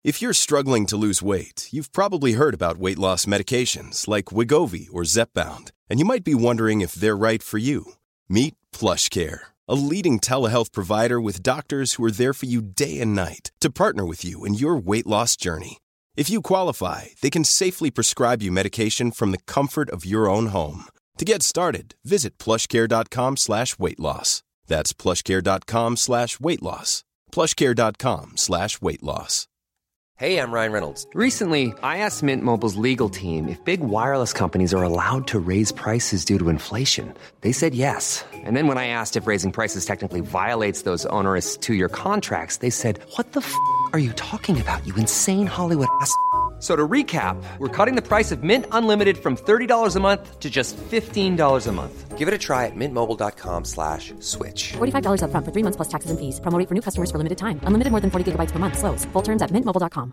If you're struggling to lose weight, you've probably heard about weight loss medications like Wegovy or Zepbound, and you might be wondering if they're right for you. Meet PlushCare, a leading telehealth provider with doctors who are there for you day and night to partner with you in your weight loss journey. If you qualify, they can safely prescribe you medication from the comfort of your own home. To get started, visit plushcare.com/weightloss. That's plushcare.com/weightloss. plushcare.com/weightloss. Hey, I'm Ryan Reynolds. Recently, I asked Mint Mobile's legal team if big wireless companies are allowed to raise prices due to inflation. They said yes. And then when I asked if raising prices technically violates those onerous two-year contracts, they said, "What the f*** are you talking about, you insane Hollywood ass?" So to recap, we're cutting the price of Mint Unlimited from $30 a month to just $15 a month. Give it a try at mintmobile.com/switch. $45 up front for 3 months plus taxes and fees. Promo rate for new customers for limited time. Unlimited more than 40 gigabytes per month. Slows full terms at mintmobile.com.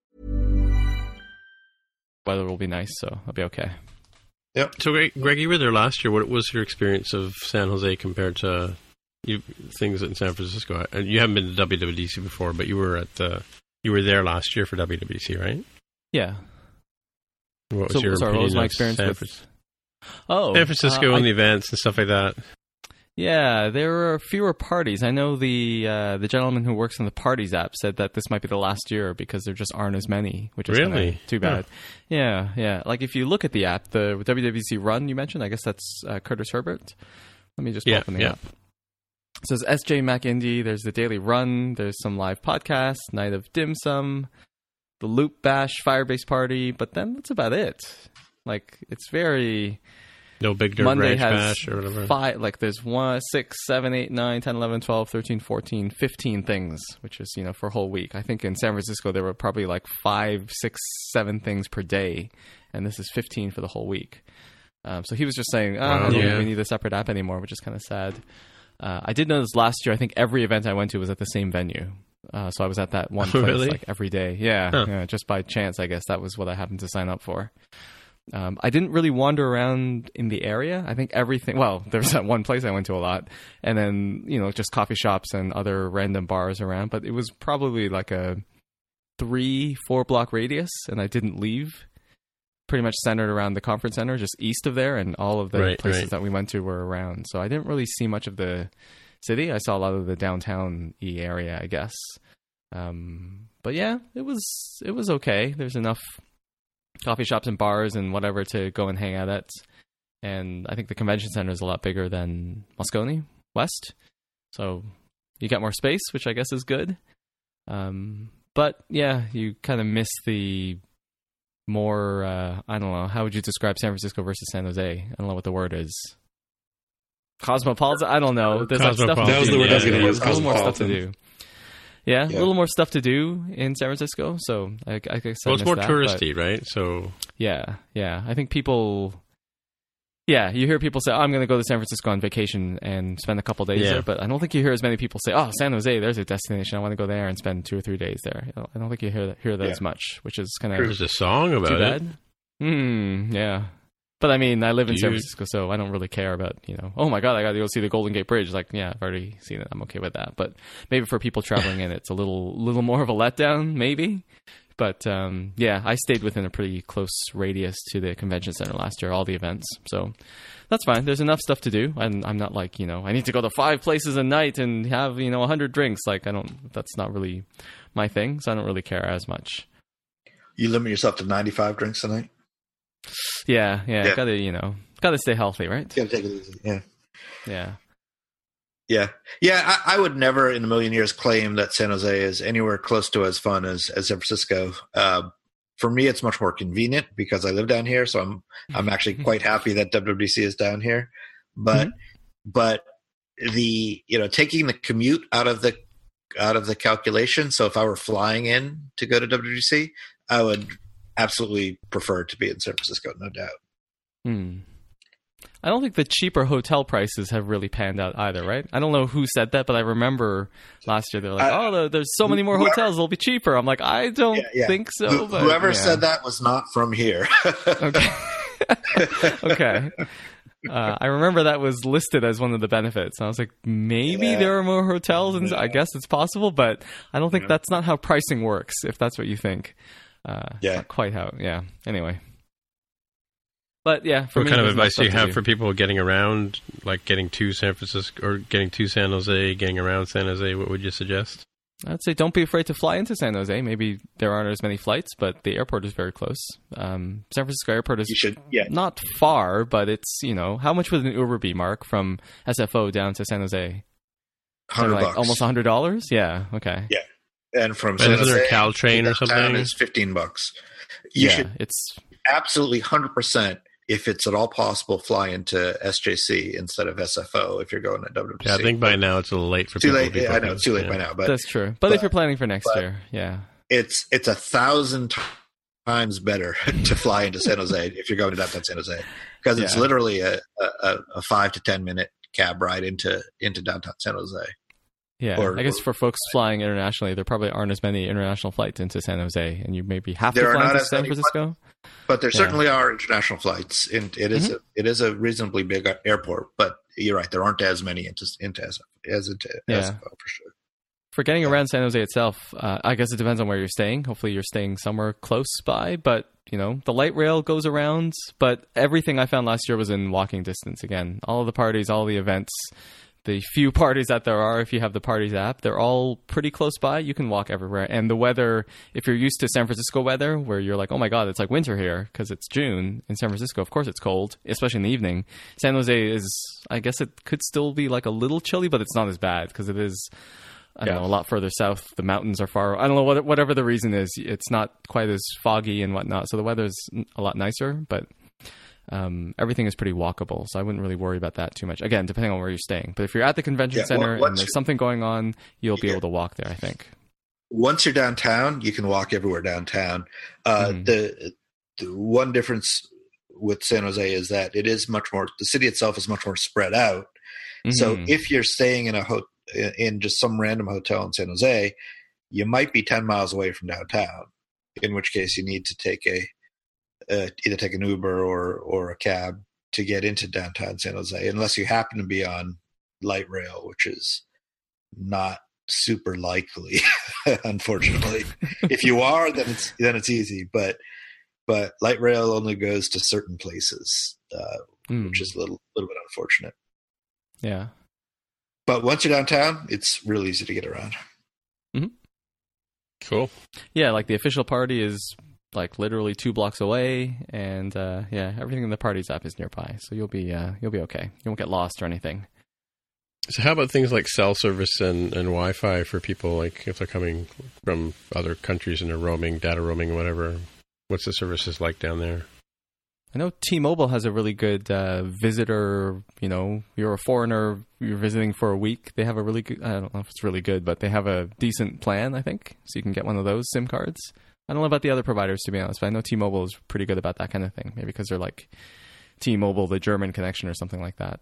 Weather will be nice, so I'll be okay. Yep. So, Greg, you were there last year. What was your experience of San Jose compared to things in San Francisco? You haven't been to WWDC before, but you were there last year for WWDC, right? Yeah. What was my experience with San Francisco and the events and stuff like that? Yeah, there were fewer parties. I know the gentleman who works on the parties app said that this might be the last year because there just aren't as many, which is really too bad. Huh. Yeah. Like if you look at the app, the WWDC Run you mentioned, I guess that's Curtis Herbert. Let me just open the app. So it's SJ Mac Indie. There's the Daily Run. There's some live podcasts, Night of Dim Sum, the Loop Bash Firebase Party, but then that's about it. Like it's very no big Dirt Monday Ranch has Bash or whatever. 5, like there's 1, 6, 7, 8, 9, 10, 11, 12, 13, 14, 15 things, which is, for a whole week. I think in San Francisco there were probably like 5, 6, 7 things per day, and this is 15 for the whole week. So he was just saying, I don't think we need a separate app anymore, which is kind of sad. I did notice last year, I think every event I went to was at the same venue. So I was at that one place like every day. Yeah, just by chance, I guess that was what I happened to sign up for. I didn't really wander around in the area. I think everything... Well, there was that one place I went to a lot. And then, just coffee shops and other random bars around. But it was probably like a 3-4 block radius, and I didn't leave. Pretty much centered around the conference center, just east of there. And all of the places that we went to were around. So I didn't really see much of the city. I saw a lot of the downtown-y area, I guess. But yeah, it was okay. There's enough coffee shops and bars and whatever to go and hang out at. And I think the convention center is a lot bigger than Moscone West. So you got more space, which I guess is good. But yeah, you kind of miss the more, I don't know, how would you describe San Francisco versus San Jose? I don't know what the word is. Cosmopolitan? I don't know. There's like stuff to do. That was the word I was going to use. A little more stuff to do. Yeah, a little more stuff to do in San Francisco. So I guess it's more touristy, right? So yeah. I think people. Yeah, you hear people say, "Oh, I'm going to go to San Francisco on vacation and spend a couple days there," but I don't think you hear as many people say, "Oh, San Jose, there's a destination. I want to go there and spend 2 or 3 days there." I don't think you hear that as much, which is kind of there's a song about it. Yeah. But I mean, I live in San Francisco, so I don't really care about, oh my God, I got to go see the Golden Gate Bridge. Like, yeah, I've already seen it. I'm okay with that. But maybe for people traveling in, it's a little more of a letdown, maybe. But yeah, I stayed within a pretty close radius to the convention center last year, all the events. So that's fine. There's enough stuff to do. And I'm not like, I need to go to 5 places a night and have, 100 drinks. Like, that's not really my thing. So I don't really care as much. You limit yourself to 95 drinks a night? Yeah. Gotta stay healthy, right? Gotta take it easy. Yeah. I would never in a million years claim that San Jose is anywhere close to as fun as San Francisco. For me, it's much more convenient because I live down here, so I'm actually quite happy that WWDC is down here. But the taking the commute out of the calculation. So if I were flying in to go to WWDC, I would absolutely prefer to be in San Francisco, no doubt. I don't think the cheaper hotel prices have really panned out either, right? I don't know who said that, but I remember last year they were like, there's so many more hotels, they'll be cheaper. I'm like, I don't think so. But, whoever said that was not from here. Okay. Okay. I remember that was listed as one of the benefits. And I was like, maybe there are more hotels, and I guess it's possible, but I don't think that's not how pricing works, if that's what you think. Not quite how, anyway. But yeah, for what me, kind of advice do you have for people getting around, like getting to San Francisco or getting to San Jose, getting around San Jose? What would you suggest? I'd say don't be afraid to fly into San Jose. Maybe there aren't as many flights, but the airport is very close. San Francisco airport is not far, but it's, how much would an Uber be, Mark, from SFO down to San Jose? $100. Almost $100? Yeah, okay. Yeah. And from San Jose, there a Caltrain or something? Is $15. It's absolutely 100%. If it's at all possible, fly into SJC instead of SFO if you're going to WWDC. Yeah, I think by now it's a little late for too people. late. I know it's too late by now, but that's true. But if you're planning for next year, it's 1,000 times better to fly into San Jose if you're going to downtown San Jose, because it's literally a 5 to 10 minute cab ride into downtown San Jose. Yeah, I guess for folks flying internationally, there probably aren't as many international flights into San Jose, and you maybe have to fly into San Francisco. But there certainly are international flights. And it is a reasonably big airport, but you're right, there aren't as many into SFO for sure. For getting around San Jose itself, I guess it depends on where you're staying. Hopefully you're staying somewhere close by, but the light rail goes around, but everything I found last year was in walking distance. Again, all of the parties, all the events, the few parties that there are, if you have the Parties app, they're all pretty close by. You can walk everywhere. And the weather, if you're used to San Francisco weather, where you're like, oh my God, it's like winter here because it's June in San Francisco. Of course it's cold, especially in the evening. San Jose is, I guess it could still be like a little chilly, but it's not as bad because it is, I don't know, a lot further south. The mountains are far. I don't know, whatever the reason is, it's not quite as foggy and whatnot. So the weather is a lot nicer, but everything is pretty walkable, so I wouldn't really worry about that too much. Again, depending on where you're staying. But if you're at the convention center and there's something going on, you'll be able to walk there, I think. Once you're downtown, you can walk everywhere downtown. The one difference with San Jose is that it is much more, the city itself is much more spread out. So if you're staying in just some random hotel in San Jose, you might be 10 miles away from downtown, in which case you need to take either take an Uber or a cab to get into downtown San Jose, unless you happen to be on light rail, which is not super likely, unfortunately. If you are, then it's easy. But light rail only goes to certain places, which is a little bit unfortunate. Yeah. But once you're downtown, it's real easy to get around. Mm-hmm. Cool. Yeah, like the official party is like literally 2 blocks away, and everything in the Parties app is nearby, so you'll be okay. You won't get lost or anything. So how about things like cell service and Wi-Fi for people, like if they're coming from other countries and they're roaming, data roaming, whatever? What's the services like down there? I know T-Mobile has a really good visitor, you're a foreigner, you're visiting for a week. They have a really good, I don't know if it's really good, but they have a decent plan, I think, so you can get one of those SIM cards. I don't know about the other providers, to be honest, but I know T-Mobile is pretty good about that kind of thing. Maybe because they're like T-Mobile, the German connection or something like that.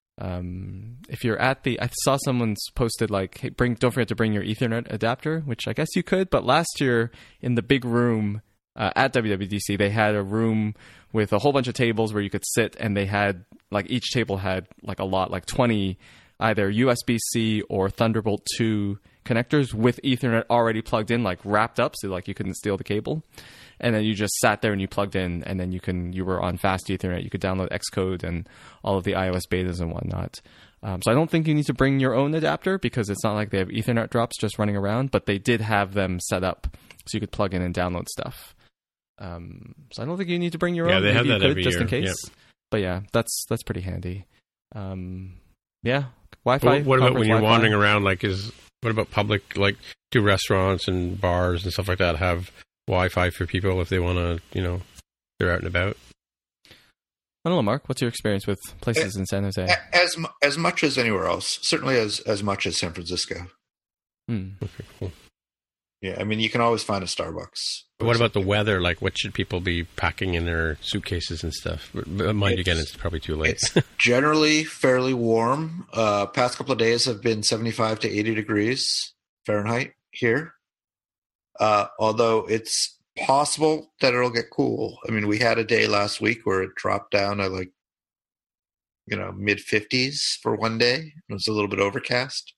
If you're at I saw someone's posted like, hey, don't forget to bring your Ethernet adapter, which I guess you could. But last year in the big room at WWDC, they had a room with a whole bunch of tables where you could sit, and they had like each table had like a lot, like 20 either USB-C or Thunderbolt 2 connectors with Ethernet already plugged in, like wrapped up, so like you couldn't steal the cable. And then you just sat there and you plugged in, and then you were on fast Ethernet. You could download Xcode and all of the iOS betas and whatnot. So I don't think you need to bring your own adapter, because it's not like they have Ethernet drops just running around, but they did have them set up so you could plug in and download stuff. So I don't think you need to bring your own. They have Maybe that you could, every just year. in case. Yep. But yeah, that's pretty handy. Wi-Fi. What about when you're wandering around? What about public, like do restaurants and bars and stuff like that have Wi-Fi for people if they want to, they're out and about? I don't know, Mark. What's your experience with places in San Jose? As much as anywhere else, certainly as much as San Francisco. Okay, cool. Yeah, I mean, you can always find a Starbucks. What about the weather? Like, what should people be packing in their suitcases and stuff? Mind you, again, it's probably too late. It's generally fairly warm. Past couple of days have been 75 to 80 degrees Fahrenheit here. Although it's possible that it'll get cool. I mean, we had a day last week where it dropped down to like mid 50s for one day. It was a little bit overcast.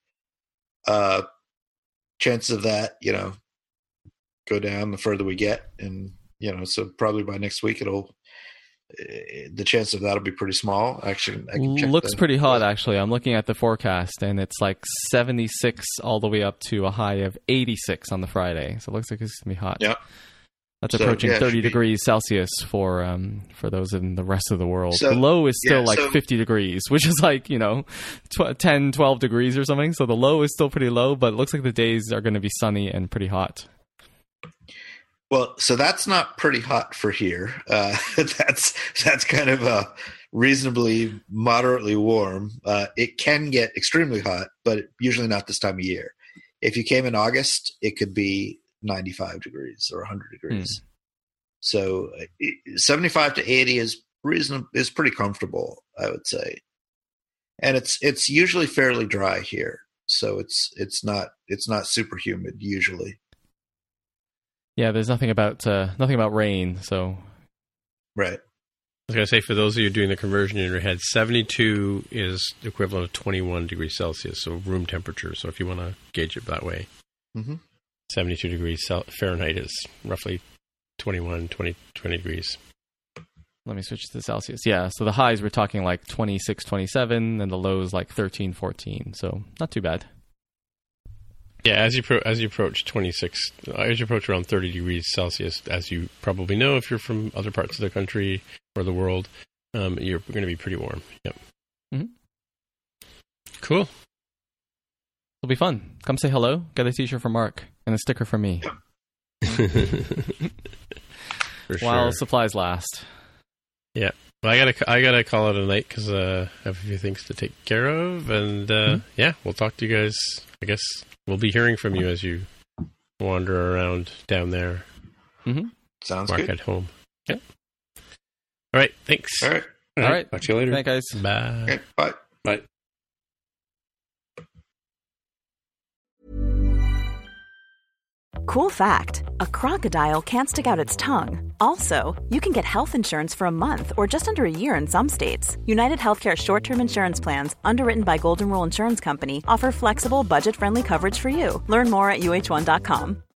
Chances of that, go down the further we get, and so probably by next week the chance of that'll be pretty small. Actually, I can check looks pretty hot. Actually, I'm looking at the forecast, and it's like 76 all the way up to a high of 86 on the Friday. So it looks like it's gonna be hhot. Yeah, that's approaching 30 degrees Celsius for those in the rest of the world. So, the low is still 50 degrees, which is like 10, 12 degrees or something. So the low is still pretty low, but it looks like the days are going to be sunny and pretty hot. Well, so that's not pretty hot for here. That's kind of reasonably moderately warm. It can get extremely hot, but usually not this time of year. If you came in August, it could be 95 degrees or 100 degrees. So 75 to 80 is pretty comfortable, I would say. And it's usually fairly dry here. So it's not super humid usually. Yeah, there's nothing about rain, so right. I was going to say, for those of you doing the conversion in your head, 72 is the equivalent of 21 degrees Celsius, so room temperature. So if you want to gauge it that way, 72 degrees Fahrenheit is roughly 20 degrees. Let me switch to Celsius. Yeah, so the highs we're talking like 26, 27, and the lows like 13, 14. So not too bad. Yeah, as you approach 26, as you approach around 30 degrees Celsius, as you probably know if you're from other parts of the country or the world, you're going to be pretty warm. Yep. Mm-hmm. Cool. It'll be fun. Come say hello. Get a t-shirt from Mark and a sticker from me. While supplies last. Yeah. Well, I gotta call it a night because I have a few things to take care of, and yeah, we'll talk to you guys. I guess we'll be hearing from you as you wander around down there. Mm-hmm. Sounds Mark good. at home. Yeah. All right. Thanks. All right. All right. Talk to you later. Thanks, guys. Bye. Okay, bye. Bye. Cool fact, a crocodile can't stick out its tongue. Also, you can get health insurance for a month or just under a year in some states. United Healthcare short-term insurance plans, underwritten by Golden Rule Insurance Company, offer flexible, budget-friendly coverage for you. Learn more at uh1.com.